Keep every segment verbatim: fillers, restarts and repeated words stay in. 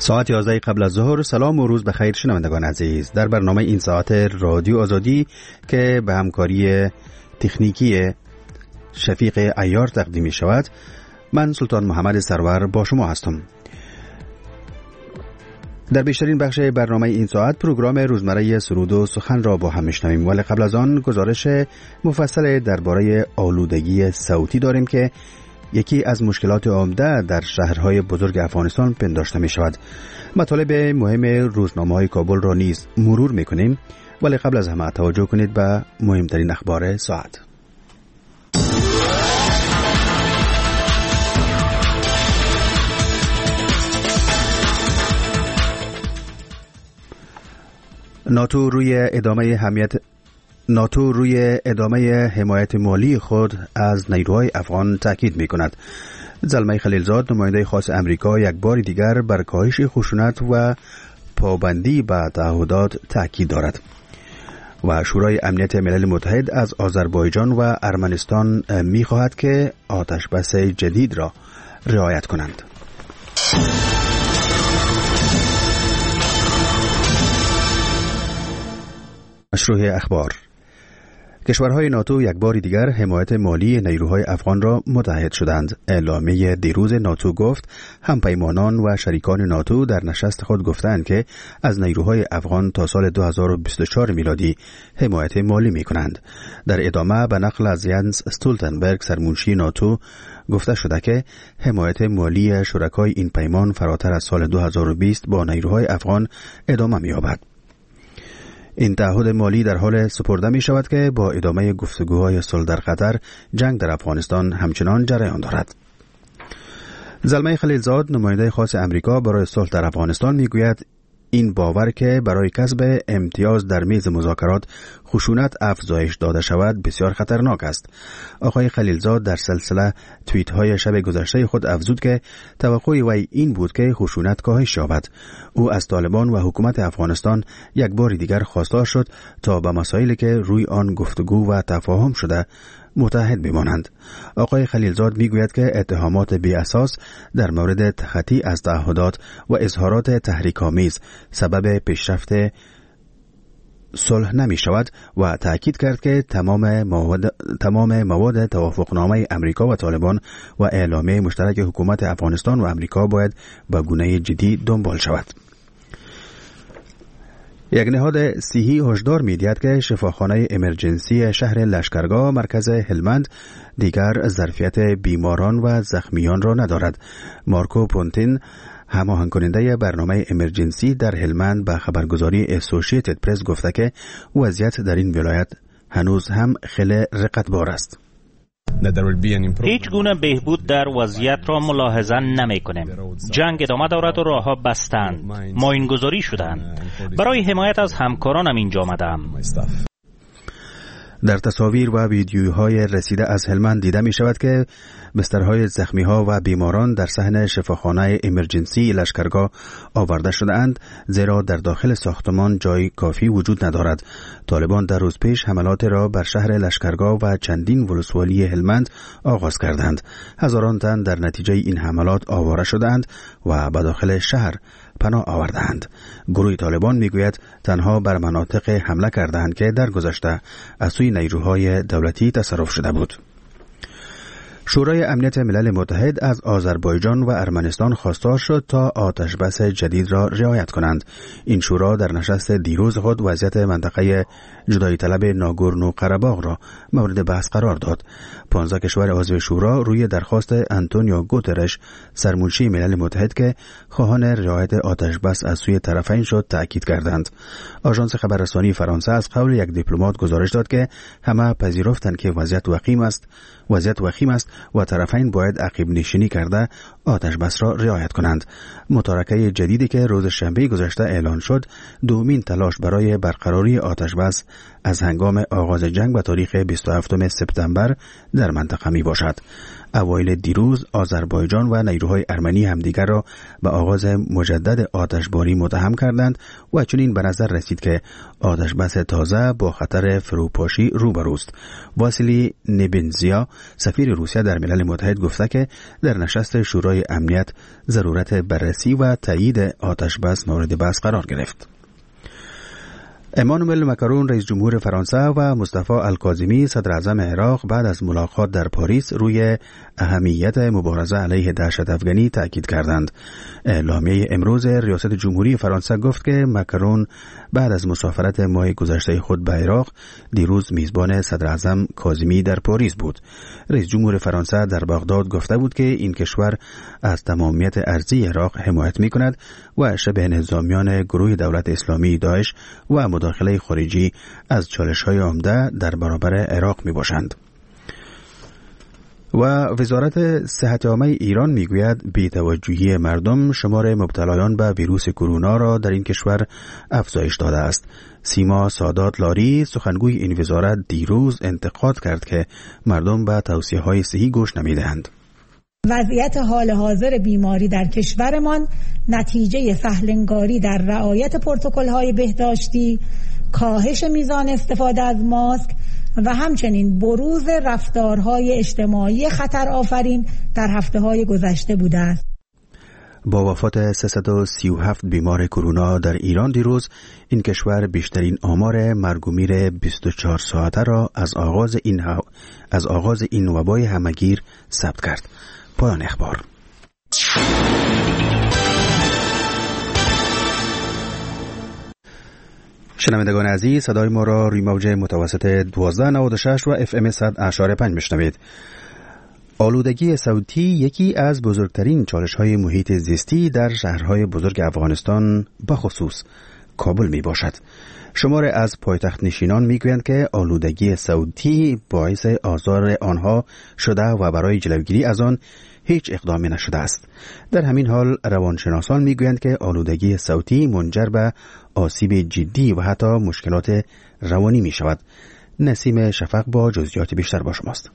ساعت یازده قبل از ظهر. سلام و روز بخیر شنوندگان عزیز. در برنامه این ساعت رادیو آزادی که به همکاری تکنیکی شفیق عیار تقدیم می شود، من سلطان محمد سرور با شما هستم. در بیشترین بخش برنامه این ساعت پروگرام روزمره سرود و سخن را با هم میشنویم، ولی قبل از آن گزارش مفصل درباره آلودگی صوتی داریم که یکی از مشکلات عمده در شهرهای بزرگ افغانستان پنداشته می شود. مطالب مهم روزنامه‌های کابل را نیز مرور می کنیم، ولی قبل از همه توجه کنید به مهمترین اخبار ساعت. ناتو روی ادامه حمایت ناتو روی ادامه حمایت مالی خود از نیروهای افغان تاکید می کند. زلمه خلیلزاد، نماینده خاص امریکا، یک بار دیگر بر کاهش خشونت و پابندی به تعهدات تاکید دارد و شورای امنیت ملل متحد از آذربایجان و ارمنستان می خواهد که آتش بس جدید را رعایت کنند. مشروع اخبار. کشورهای ناتو یک بار دیگر حمایت مالی نیروهای افغان را متحد شدند. اعلامیه دیروز ناتو گفت همپیمانان و شریکان ناتو در نشست خود گفتند که از نیروهای افغان تا سال دو هزار و بیست و چهار میلادی حمایت مالی می کنند. در ادامه به نقل از ینس استولتنبرگ، سرمنشی ناتو، گفته شده که حمایت مالی شرکای این پیمان فراتر از سال دو هزار و بیست با نیروهای افغان ادامه می یابد. این تعهد مالی در حال سپرده می شود که با ادامه گفتگوهای صلح در قطر، جنگ در افغانستان همچنان جریان دارد. زلمه خلیلزاد، نماینده خاص امریکا برای صلح در افغانستان، می گوید این باور که برای کسب امتیاز در میز مذاکرات خشونت افزایش داده شود بسیار خطرناک است. آقای خلیلزاد در سلسله توییت های شب گذشته خود افزود که توقع وی این بود که خشونت کاهش یابد. او از طالبان و حکومت افغانستان یک بار دیگر خواستار شد تا به مسائلی که روی آن گفتگو و تفاهم شده متحد بمانند. آقای خلیلزاد میگوید که اتهامات بی اساس در مورد تخطی از تعهدات و اظهارات تحریک‌آمیز سبب پیشرفت صلح نمی شود و تأکید کرد که تمام مواد تمام مواد توافقنامه امریکا و طالبان و اعلامیه مشترک حکومت افغانستان و امریکا باید به گونه جدی دنبال شود. یک نهاد صحی هشدار می‌دهد که شفاخانه امرجنسی شهر لشکرگاه مرکز هلمند دیگر ظرفیت بیماران و زخمیان را ندارد. مارکو پونتین، هماهنگ کننده برنامه امرجنسی در هلمند، به خبرگزاری اسوسییتد پرس گفته که وضعیت در این ولایت هنوز هم خیلی رقتبار است. هیچ گونه بهبود در وضعیت را ملاحظه نمی کنیم. جنگ ادامه دارد و راهها بستند. ماینگذاری شدند. برای حمایت از همکارانم اینجا آمدم. در تصاویر و ویدیوهای رسیده از هلمند دیده می شود که بسترهای زخمی ها و بیماران در صحن شفاخانه امرجنسی لشکرگاه آورده شده اند، زیرا در داخل ساختمان جای کافی وجود ندارد. طالبان در روز پیش حملات را بر شهر لشکرگاه و چندین ولسوالی هلمند آغاز کردند. هزاران تن در نتیجه این حملات آواره شدند و به داخل شهر پناه آوردند. گروه طالبان میگوید تنها بر مناطق حمله کردند که در گذشته از سوی نیروهای دولتی تصرف شده بود. شورای امنیت ملل متحد از آذربایجان و ارمنستان خواستار شد تا آتش بس جدید را رعایت کنند. این شورا در نشست دیروز خود وضعیت منطقه جدایی طلب ناگورنو قره‌باغ را مورد بحث قرار داد. پانزده کشور عضو شورا روی درخواست آنتونیو گوترش، سرمنشی ملل متحد که خواهان رعایت آتش بس از سوی طرفین شد، تأکید کردند. آژانس خبررسانی فرانسه از قول یک دیپلمات گزارش داد که همه پذیرفتند که وضعیت وخیم است وضعیت وخیم است و طرفین باید عقب نشینی کرده آتش بس را رعایت کنند. متارکه جدیدی که روز شنبه گذشته اعلان شد، دومین تلاش برای برقراری آتش بس از هنگام آغاز جنگ به تاریخ بیست و هفتم سپتامبر در منطقه می باشد. اوایل دیروز آذربایجان و نیروهای ارمنی همدیگر را به آغاز مجدد آتشباری متهم کردند و چنین به نظر رسید که آتشبس تازه با خطر فروپاشی روبروست. واسیلی نبنزیا سفیر روسیه در ملل متحد گفته که در نشست شورای امنیت ضرورت بررسی و تایید آتشبس مورد بحث قرار گرفت. امانوئل ماکرون رئیس جمهور فرانسه و مصطفی الکاظمی صدر اعظم عراق بعد از ملاقات در پاریس روی اهمیت مبارزه علیه دهشت افغانی تاکید کردند. اعلامیه امروز ریاست جمهوری فرانسه گفت که ماکرون بعد از مسافرت ماه گذشته خود به عراق دیروز میزبان صدر اعظم کاظمی در پاریس بود. رئیس جمهور فرانسه در بغداد گفته بود که این کشور از تمامیت ارضی عراق حمایت می‌کند و شبه نظامیان گروه دولت اسلامی داعش و مداخله خارجی از چالش‌های عمده در برابر عراق میباشند. و وزارت صحت عامه ایران میگوید بی‌توجهی مردم شمار مبتلایان به ویروس کرونا را در این کشور افزایش داده است. سیما سادات لاری سخنگوی این وزارت دیروز انتقاد کرد که مردم به توصیه‌های صحی گوش نمیدهند. وضعیت حال حاضر بیماری در کشورمان نتیجه سهلنگاری در رعایت پروتکل‌های بهداشتی، کاهش میزان استفاده از ماسک و همچنین بروز رفتارهای اجتماعی خطر آفرین در هفته‌های گذشته بوده است. با وفات سیصد و سی و هفت بیمار کرونا در ایران دیروز این کشور بیشترین آمار مرگ و میر بیست و چهار ساعته را از آغاز این ها... از آغاز این وبای همه‌گیر ثبت کرد. پایان اخبار. شنوندگان عزیز، صدای ما را روی موج متوسط دوازده نود و شش و اف ام صد اشاره پنج میشنوید. آلودگی صوتی یکی از بزرگترین چالش‌های محیط زیستی در شهرهای بزرگ افغانستان بخصوص کابل می باشد. شمار از پایتخت نشینان میگویند که آلودگی صوتی باعث آزار آنها شده و برای جلوگیری از آن هیچ اقدامی نشده است. در همین حال روانشناسان میگویند که آلودگی صوتی منجر به آسیب جدی و حتی مشکلات روانی می شود. نسیم شفق با جزئیات بیشتر با شماست.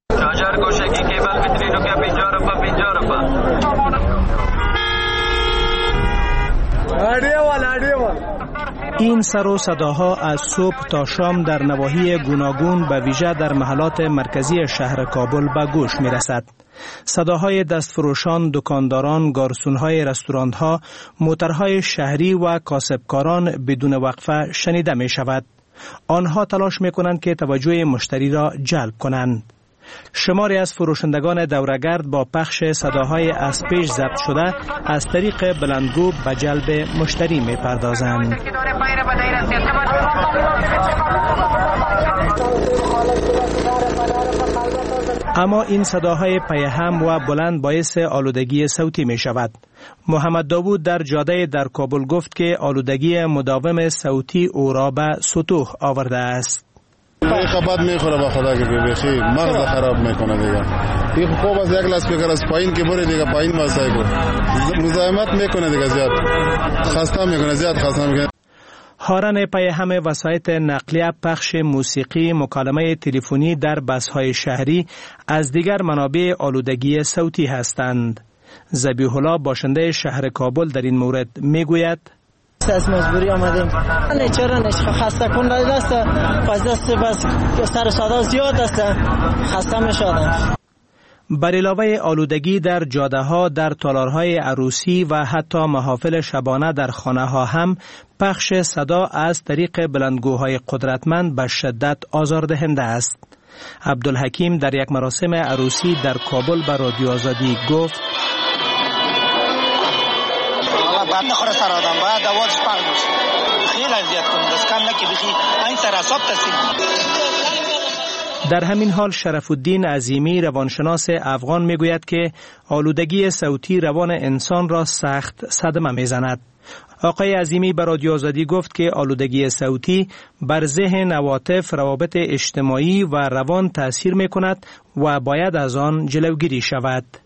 این سر و صداها از صبح تا شام در نواحی گوناگون به ویژه در محلات مرکزی شهر کابل به گوش می رسد. صداهای دستفروشان، دکانداران، گارسونهای رستوران‌ها، موترهای شهری و کاسبکاران بدون وقفه شنیده می شود. آنها تلاش می کنند که توجه مشتری را جلب کنند. شماری از فروشندگان دورگرد با پخش صداهای از پیش ضبط شده از طریق بلندگو به جلب مشتری می پردازند. اما این صداهای پیهم و بلند باعث آلودگی صوتی می شود. محمد داوود در جاده در کابل گفت که آلودگی مداوم صوتی او را به سطوح آورده است. خبات میخوره با خدا که بخیر مغز خراب میکنه دیگه. این خوب از یک لاس پیکر از پایین که بره دیگه پایین واسه کو مزاحمت میکنه دیگه، زیاد خسته میکنه زیاد خسته میکنه. هارن پیهم وسایط نقلیه، پخش موسیقی، مکالمه تلفنی در بس‌های شهری از دیگر منابع آلودگی صوتی هستند. ذبیح الله باشنده شهر کابل در این مورد میگوید از مجبوری آمدیم. نه چرا نه خسته کننده است، پس دست بس سر صدا زیاد است، خسته میشدم. بر علاوه آلودگی در جاده ها، در تالارهای عروسی و حتی محافل شبانه در خانه ها هم پخش صدا از طریق بلندگوهای قدرتمند به شدت آزاردهنده است. عبدالحکیم در یک مراسم عروسی در کابل به رادیو آزادی گفت بعد نخوره سر آدم باید دوازش پخش باشه، خیلی اذیت کنه، دست کم نکی بخی این سر اعصاب تاثیر. در همین حال شرف الدین عظیمی روانشناس افغان میگوید که آلودگی صوتی روان انسان را سخت صدمه میزند. آقای عظیمی به رادیو آزادی گفت که آلودگی صوتی بر ذهن، عواطف، روابط اجتماعی و روان تأثیر میکند و باید از آن جلوگیری شود.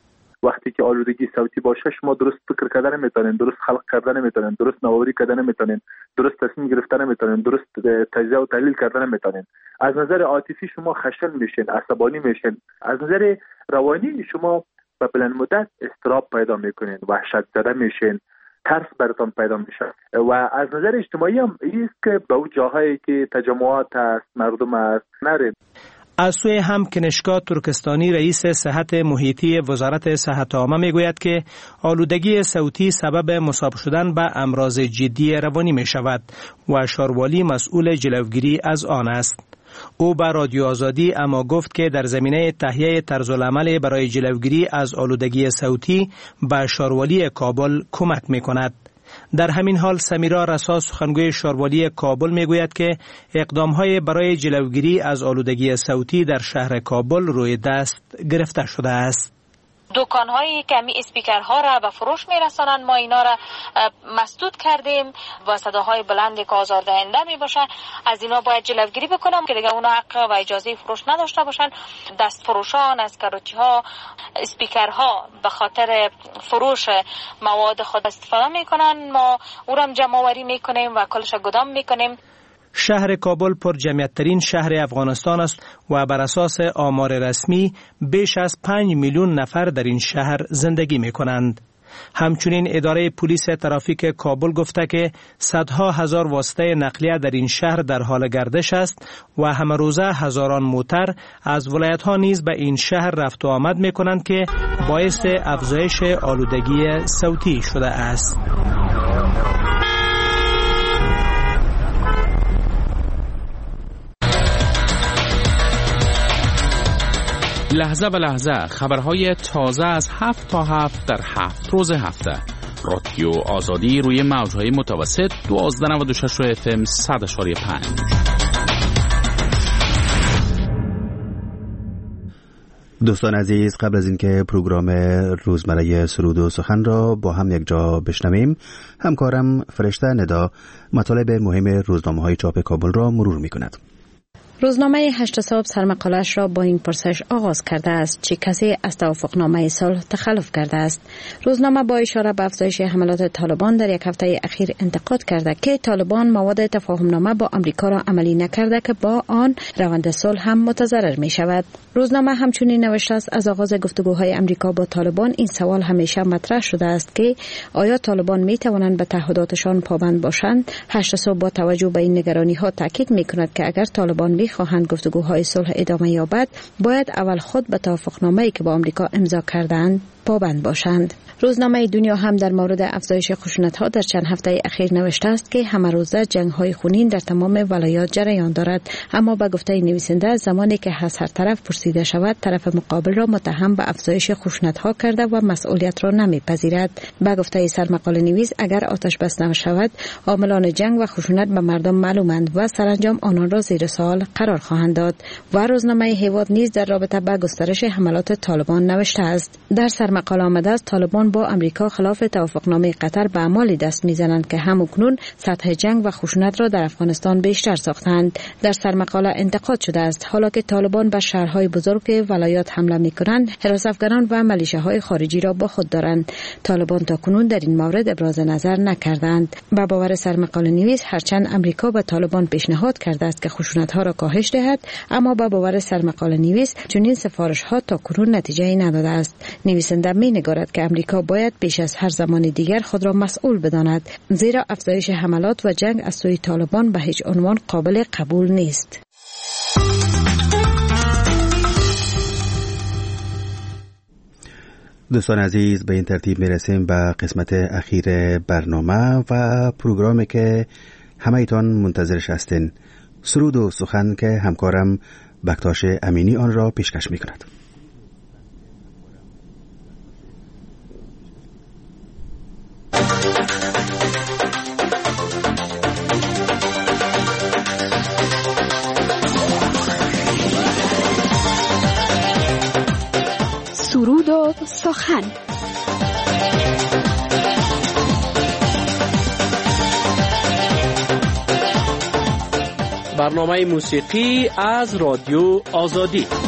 وقتی که آلودگی صوتی باشه شما درست فکر کردن نمیتونین، درست خلق کردن نمیتونین، درست نوآوری کردن نمیتونین، درست تصمیم گرفتن نمیتونین، درست تجزیه و تحلیل کردن نمیتونین. از نظر عاطفی شما خشن میشین، عصبانی میشین. از نظر روانی شما به بلند مدت اضطراب پیدا میکنین، وحشت زده میشین، ترس براتون پیدا میشه. و از نظر اجتماعی هم ایست که به اون جاهایی که تجمعات هست، مردم هست نرین. از سوی هم کنشگاه ترکستانی رئیس صحت محیطی وزارت صحت عامه میگوید که آلودگی صوتی سبب مصاب شدن به امراض جدی روانی می شود و شاروالی مسئول جلوگیری از آن است. او به رادیو آزادی اما گفت که در زمینه تهیه طرزالعمل برای جلوگیری از آلودگی صوتی به شاروالی کابل کمک می کند. در همین حال سمیرا رسا سخنگوی شاروالی کابل میگوید که اقدام‌های برای جلوگیری از آلودگی صوتی در شهر کابل روی دست گرفته شده است. دکان‌هایی که می اسپیکرها را به فروش می‌رسانند ما اینا را مسدود کردیم و صداهای بلندی که آزاردهنده میباشه از اینا باید جلوگیری بکنم که دیگه اونا حق و اجازه فروش نداشته باشن. دست فروشان از کاروتی‌ها اسپیکرها به خاطر فروش مواد خود استفاده میکنن، ما او را جمع آوری میکنیم و کلش گدام میکنیم. شهر کابل پر جمعیت ترین شهر افغانستان است و بر اساس آمار رسمی بیش از پنج میلیون نفر در این شهر زندگی می کنند. همچنین اداره پلیس ترافیک کابل گفته که صدها هزار واسطه نقلیه در این شهر در حال گردش است و همه روزه هزاران موتر از ولایت ها نیز به این شهر رفت و آمد می کنند که باعث افزایش آلودگی صوتی شده است. لحظه به لحظه خبرهای تازه از هفت تا هفت در هفت روز هفته. رادیو آزادی روی موجهای متوسط دوازده نود و شش اف ام صد اشاری پنج. دوستان عزیز، قبل از اینکه پروگرام روزمره سرود و سخن را با هم یک جا بشنویم، همکارم فرشته ندا مطالب مهم روزنامه‌های چاپ کابل را مرور می‌کند. روزنامه هشت صبح سرمقاله‌اش را با این پرسش آغاز کرده است: چه کسی از توافقنامه صلح تخلف کرده است؟ روزنامه با اشاره به افزایش حملات طالبان در یک هفته اخیر انتقاد کرده که طالبان مواد تفاهمنامه با آمریکا را عملی نکرده که با آن روند صلح هم متضرر می شود. روزنامه همچنین نوشته است از آغاز گفتگوهای آمریکا با طالبان این سوال همیشه مطرح شده است که آیا طالبان می توانند به تعهداتشان پابند باشند؟ هشت صبح با توجه به این نگرانی ها تاکید می کند که اگر طالبان می خواهند گفتگوهای صلح ادامه یابد، باید اول خود به توافقنامه‌ای که با آمریکا امضا کردند پابند باشند. روزنامه دنیا هم در مورد افزایش خشونت‌ها در چند هفته اخیر نوشته است که همه روزه جنگ‌های خونین در تمام ولایات جریان دارد، اما به گفته نویسنده زمانی که از هر طرف پرسیده شود طرف مقابل را متهم به افزایش خشونت‌ها کرده و مسئولیت را نمی‌پذیرد. به گفته سرمقاله نویس اگر آتش بس نشود عاملان جنگ و خشونت به مردم معلومند و سرانجام آنان را زیر سوال قرار خواهند داد. و روزنامه هیواد نیز در رابطه با گسترش حملات طالبان نوشته است: در سرمقاله آمده است طالبان با امریکا خلاف توافقنامه قطر به اعمالی دست میزنند که همکنون سطح جنگ و خشونت را در افغانستان بیشتر ساختند. در سرمقاله انتقاد شده است حالا که طالبان به شهرهای بزرگ ولایات حمله میکنند، حراس افغانان و ملیشه‌های خارجی را با خود دارند. طالبان تاکنون در این مورد ابراز نظر نکردند. با باور سرمقاله نویس هرچند امریکا به طالبان پیشنهاد کرده است که خشونت‌ها را کاهش دهد، اما با باور سرمقاله نویس چنین سفارش‌ها تاکنون نتیجه‌ای نداده است. نویسنده می‌نگارد که امریکا باید بیش از هر زمان دیگر خود را مسئول بداند، زیرا افزایش حملات و جنگ از سوی طالبان به هیچ عنوان قابل قبول نیست. دوستان عزیز، به این ترتیب میرسیم به قسمت اخیر برنامه و پروگرامی که همه ایتان منتظرش هستین، سرود و سخن که همکارم بکتاش امینی آن را پیشکش میکند. سرود و سخن. برنامه موسیقی از رادیو آزادی.